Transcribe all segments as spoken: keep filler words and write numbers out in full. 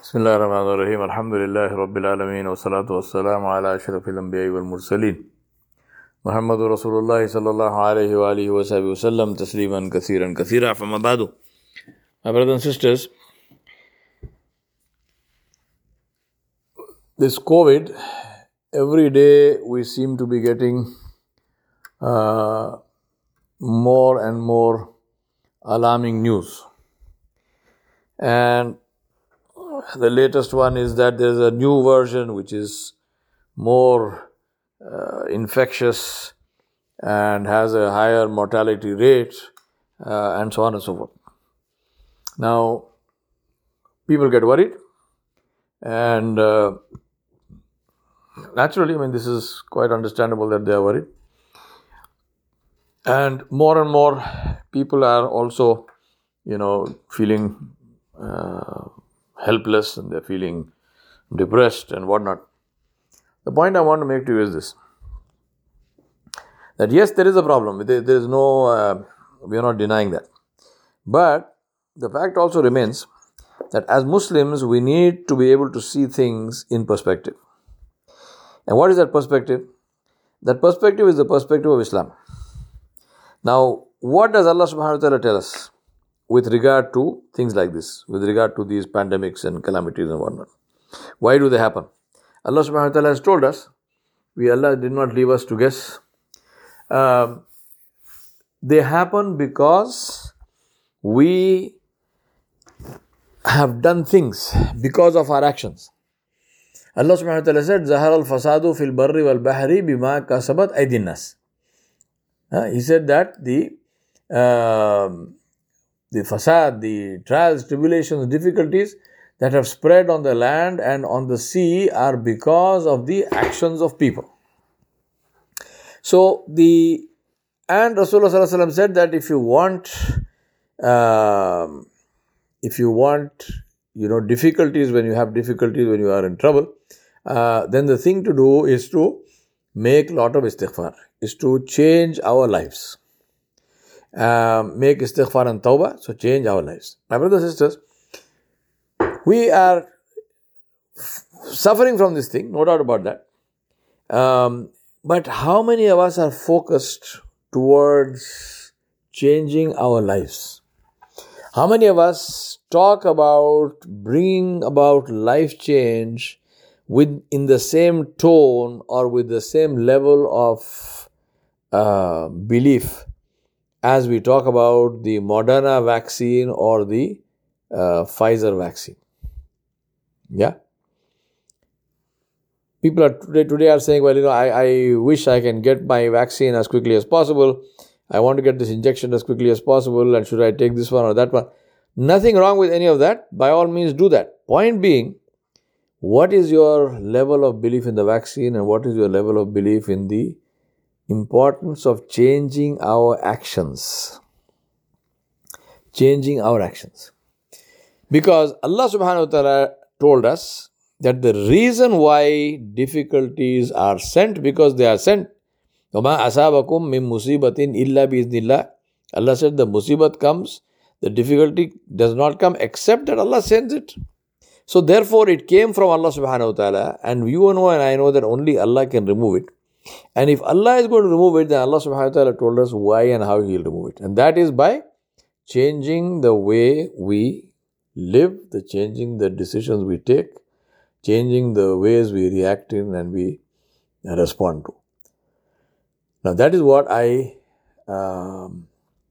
بسم الله الرحمن الرحيم الحمد لله رب العالمين والصلاة والسلام على أشرف الأنبياء والمرسلين محمد رسول الله صلى الله عليه وآله وصحبه وسلم تسليما كثيرا كثيرا. فما بعد, my brothers and sisters, this COVID, every day we seem to be getting uh, more and more alarming news. And the latest one is that there is a new version which is more uh, infectious and has a higher mortality rate uh, and so on and so forth. Now, people get worried and uh, naturally, I mean, this is quite understandable that they are worried. And more and more people are also, you know, feeling uh, helpless and they're feeling depressed and whatnot. The point I want to make to you is this: that yes, there is a problem. There, there is no, uh, we are not denying that. But the fact also remains that as Muslims, we need to be able to see things in perspective. And what is that perspective? That perspective is the perspective of Islam. Now, what does Allah subhanahu wa ta'ala tell us with regard to things like this, with regard to these pandemics and calamities and whatnot? Why do they happen? Allah subhanahu wa ta'ala has told us, we Allah did not leave us to guess. Um, they happen because we have done things because of our actions. Allah subhanahu wa ta'ala said, Zahar al-fasadu fil barri wal bahri bima kasabat aydin nas. He said that the um, the fasad, the trials, tribulations, difficulties that have spread on the land and on the sea are because of the actions of people. So the and Rasulullah sallallahu alaihi wasallam said that if you want, um, if you want, you know, difficulties, when you have difficulties, when you are in trouble, uh, then the thing to do is to make a lot of istighfar, is to change our lives. Um, make istighfar and tawbah, so change our lives. My brothers and sisters, we are f- suffering from this thing, no doubt about that. Um, but how many of us are focused towards changing our lives? How many of us talk about bringing about life change with in the same tone or with the same level of uh, belief as we talk about the Moderna vaccine or the uh, Pfizer vaccine? Yeah? People are today, today are saying, well, you know, I, I wish I can get my vaccine as quickly as possible. I want to get this injection as quickly as possible. And should I take this one or that one? Nothing wrong with any of that. By all means, do that. Point being, what is your level of belief in the vaccine and what is your level of belief in the importance of changing our actions? Changing our actions. Because Allah subhanahu wa ta'ala told us that the reason why difficulties are sent, because they are sent. وَمَا أَصَابَكُم مِّن مُّصِيبَةٍ إِلَّا بِإِذْنِ اللَّهِ. Allah said the musibat comes, the difficulty does not come except that Allah sends it. So therefore it came from Allah subhanahu wa ta'ala, and you know and I know that only Allah can remove it. And if Allah is going to remove it, then Allah subhanahu wa ta'ala told us why and how He will remove it. And that is by changing the way we live, the changing the decisions we take, changing the ways we react in and we respond to. Now that is what I um,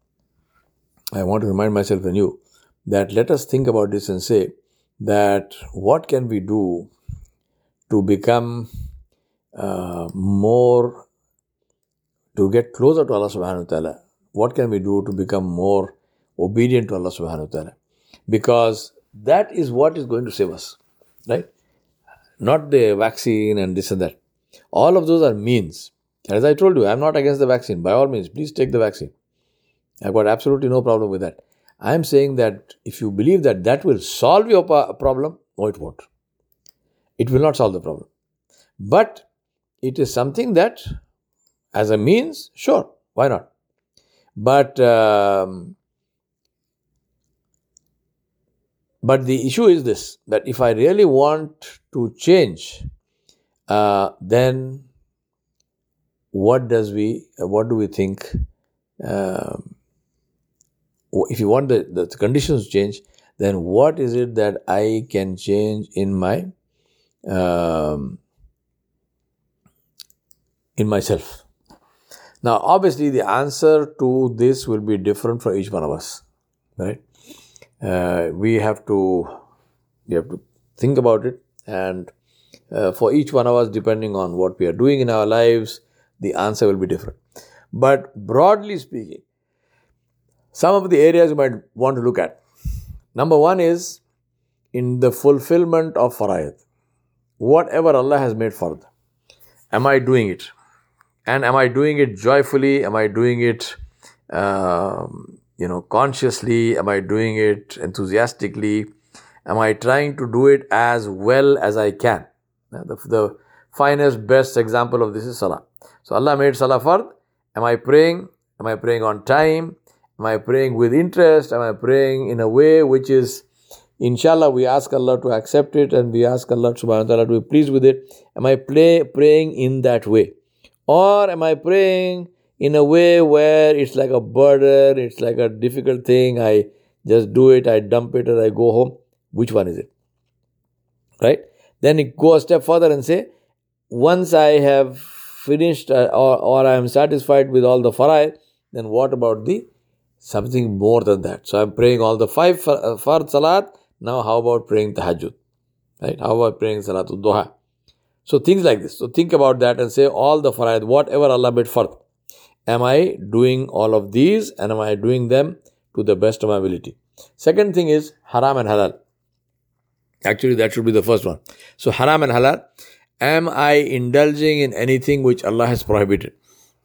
I want to remind myself and you, that let us think about this and say that what can we do to become uh, more, to get closer to Allah subhanahu wa ta'ala? What can we do to become more obedient to Allah subhanahu wa ta'ala? Because that is what is going to save us, right? Not the vaccine and this and that. All of those are means. As I told you, I am not against the vaccine. By all means, please take the vaccine. I've got absolutely no problem with that. I am saying that if you believe that that will solve your problem, no, it won't. It will not solve the problem. But it is something that, as a means, sure, why not? But um, But the issue is this, that if I really want to change, uh, then what does we, what do we think? Um, if you want the, the conditions to change, then what is it that I can change in my um, in myself? Now, obviously, the answer to this will be different for each one of us, right? Uh, we have to we have to think about it, and uh, for each one of us, depending on what we are doing in our lives, the answer will be different. But broadly speaking, some of the areas you might want to look at. Number one is in the fulfillment of faraid. Whatever Allah has made fard, am I doing it? And am I doing it joyfully? Am I doing it, um, you know, consciously? Am I doing it enthusiastically? Am I trying to do it as well as I can? The, the finest, best example of this is Salah. So Allah made Salah fard. Am I praying? Am I praying on time? Am I praying with interest? Am I praying in a way which is, inshallah, we ask Allah to accept it and we ask Allah subhanahu wa ta'ala to be pleased with it. Am I play, praying in that way? Or am I praying in a way where it's like a burden, it's like a difficult thing, I just do it, I dump it and I go home? Which one is it? Right? Then you go a step further and say, once I have finished uh, or, or I am satisfied with all the faraid, then what about the something more than that? So I'm praying all the five fard salat. Now how about praying tahajjud? Right? How about praying salatul duha? So things like this. So think about that and say all the faraid, whatever Allah made fard. Am I doing all of these and am I doing them to the best of my ability? Second thing is haram and halal. Actually, that should be the first one. So haram and halal. Am I indulging in anything which Allah has prohibited?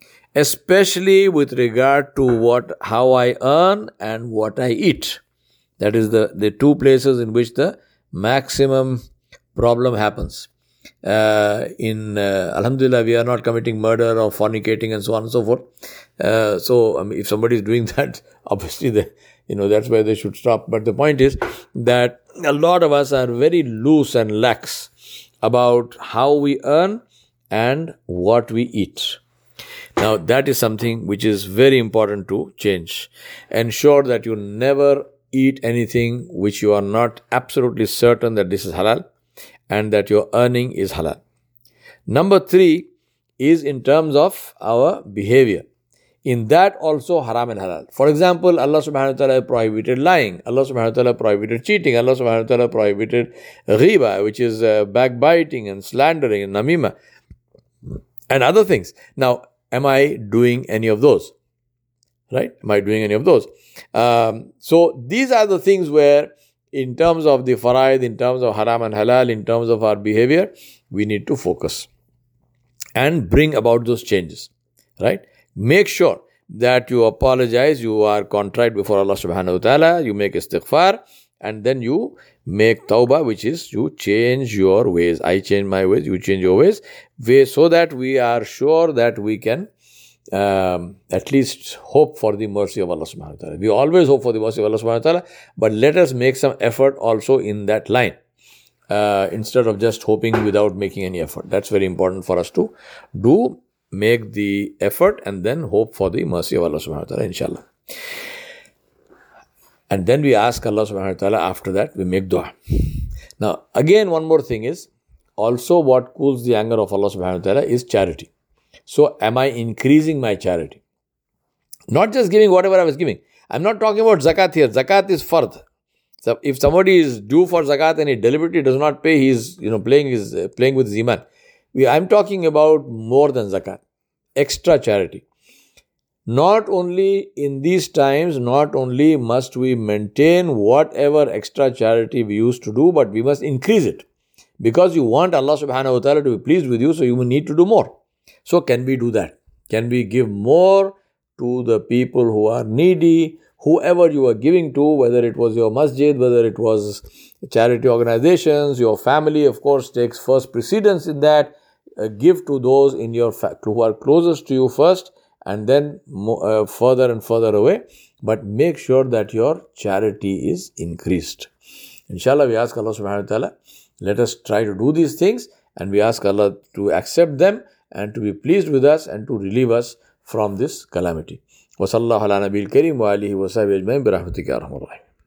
Especially with regard to what, how I earn and what I eat. That is the, the two places in which the maximum problem happens. Uh, in uh, Alhamdulillah, we are not committing murder or fornicating and so on and so forth. Uh, so, I mean, if somebody is doing that, obviously, they, you know, that's where they should stop. But the point is that a lot of us are very loose and lax about how we earn and what we eat. Now, that is something which is very important to change. Ensure that you never eat anything which you are not absolutely certain that this is halal and that your earning is halal. Number three is in terms of our behavior. In that also haram and halal. For example, Allah subhanahu wa ta'ala prohibited lying. Allah subhanahu wa ta'ala prohibited cheating. Allah subhanahu wa ta'ala prohibited ghiba, which is uh, backbiting and slandering and namima and other things. Now, am I doing any of those? Right? Am I doing any of those? Um, so these are the things where in terms of the faraid, in terms of haram and halal, in terms of our behavior, we need to focus and bring about those changes. Right? Make sure that you apologize, you are contrite before Allah subhanahu wa ta'ala, you make istighfar, and then you make tawbah, which is you change your ways. I change my ways, you change your ways, so that we are sure that we can um, at least hope for the mercy of Allah subhanahu wa ta'ala. We always hope for the mercy of Allah subhanahu wa ta'ala, but let us make some effort also in that line. Uh, instead of just hoping without making any effort. That's very important for us to do. Make the effort and then hope for the mercy of Allah subhanahu wa ta'ala, inshallah. And then we ask Allah subhanahu wa ta'ala, after that we make dua. Now, again, one more thing is, also what cools the anger of Allah subhanahu wa ta'ala is charity. So, am I increasing my charity? Not just giving whatever I was giving. I'm not talking about zakat here. Zakat is fard. So, if somebody is due for zakat and he deliberately does not pay, he is, you know, playing his, uh, playing with his iman. I'm talking about more than zakat, extra charity. Not only in these times, not only must we maintain whatever extra charity we used to do, but we must increase it. Because you want Allah subhanahu wa ta'ala to be pleased with you, so you will need to do more. So can we do that? Can we give more to the people who are needy, whoever you are giving to, whether it was your masjid, whether it was charity organizations, your family, of course, takes first precedence in that. Uh, give to those in your fa- who are closest to you first, and then mo- uh, further and further away. But make sure that your charity is increased. Inshallah, we ask Allah subhanahu wa ta'ala, let us try to do these things, and we ask Allah to accept them and to be pleased with us and to relieve us from this calamity. Wa sallallahu ala nabiyil kareem wa alihi wa sahbihi ajma'in bi rahmatika ya arhamar rahimin.